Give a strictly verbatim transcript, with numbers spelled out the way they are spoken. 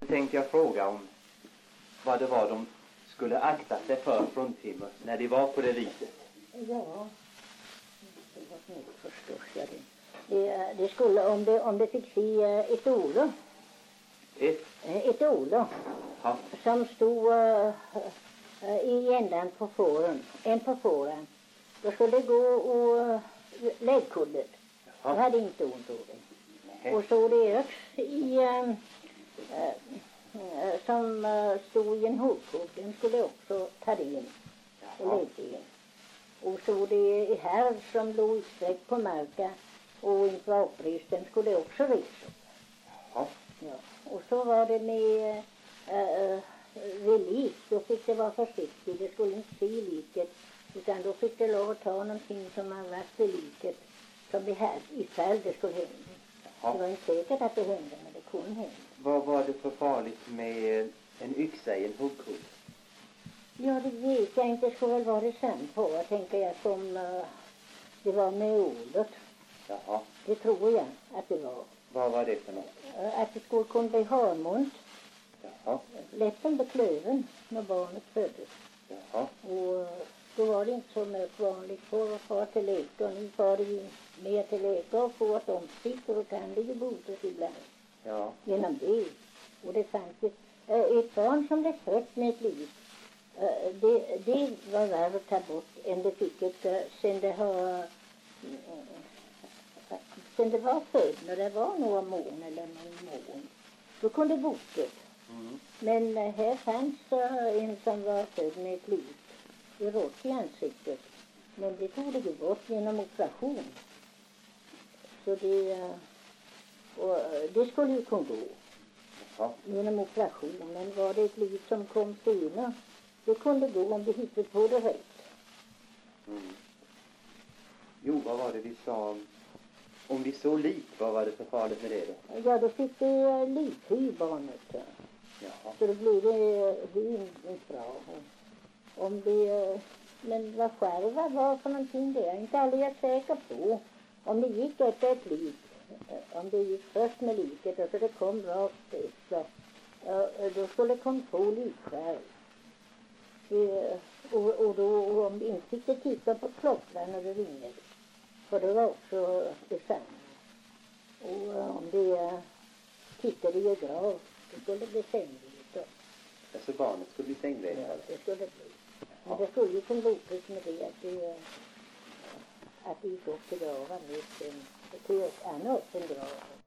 Tänkte jag fråga om vad det var de skulle akta sig för fruntimmer när de var på det viset. Ja, det var förstås jag det. Det, det skulle, om det, om det fick se ett olo. Ett? Ett olo. Ja. Som stod uh, i ändan på fåren. En på fåren. Då skulle det gå och uh, läggkullet. Jag hade inte ont av det. Och så det öks i... Uh, uh, som uh, stod i en hovkudd, den skulle också ta det in och lägga in. Och så det i här som låg utsträckt på marken och inte var upprest, den skulle också resa. Ja. Ja. Och så var det med uh, vid lik, då fick det vara försiktigt, det skulle inte se liket, utan då fick det lov att ta någonting som har varit vid liket som vi hade ifall det skulle hända. Ja. Det var inte säkert att det hände, men det kunde hända. Vad var det för farligt med en yxa i en huggkudd? Ja, det vet jag inte. Det skulle väl vara det sant på. Jag tänker jag som uh, det var med ordet. Jaha. Det tror jag att det var. Vad var det för något? Uh, att det skulle kunna bli harmont. Jaha. Läppen blev klöven när barnet föddes. Jaha. Och uh, då var det inte så mycket vanligt för att fara till läkare. Nu far det mer till läkare och få ett omstick och då kan det ju botas ibland. Ja. Genom det. Och det fanns ju uh, ett barn som blev fött med ett liv. Uh, det, det var värre att ta bort än det fick ett uh, sen det har uh, sen det var född när det var några mån eller någon mån. Då kunde det botet. Mm. Men uh, här fanns uh, en som var född med ett liv. Det rått i ansiktet. Men det tog det ju bort genom operation. Så det uh, och uh, det skulle ju kunna gå. Ja. Genom operationen var det ett liv som kom senare. Det kunde gå om vi hittade på det rätt. Mm. Jo, vad var det vi sa? Om vi såg lik, vad var det för farligt med det då? Ja, då fick det uh, likhy barnet. Jaha. Så då blev det, det inte bra. Om det, uh, men vad själva var för någonting det är inte aldrig säker på. Om det gick efter ett lik. Om det gick först med liket och så det kom rakt efter. Uh, då skulle det komma två likskärv. Uh, och, och då och om vi inte fick det titta på klockan när det ringde. För det var också detsamma. Och uh, om det uh, tittade i grav, då skulle det bli sängligt då. Alltså barnet skulle bli sängligt? Ja, det skulle det bli. Men det skulle ju kunna botas med det att det, uh, att det gick upp till graven. Det tog ett annat upp en grav.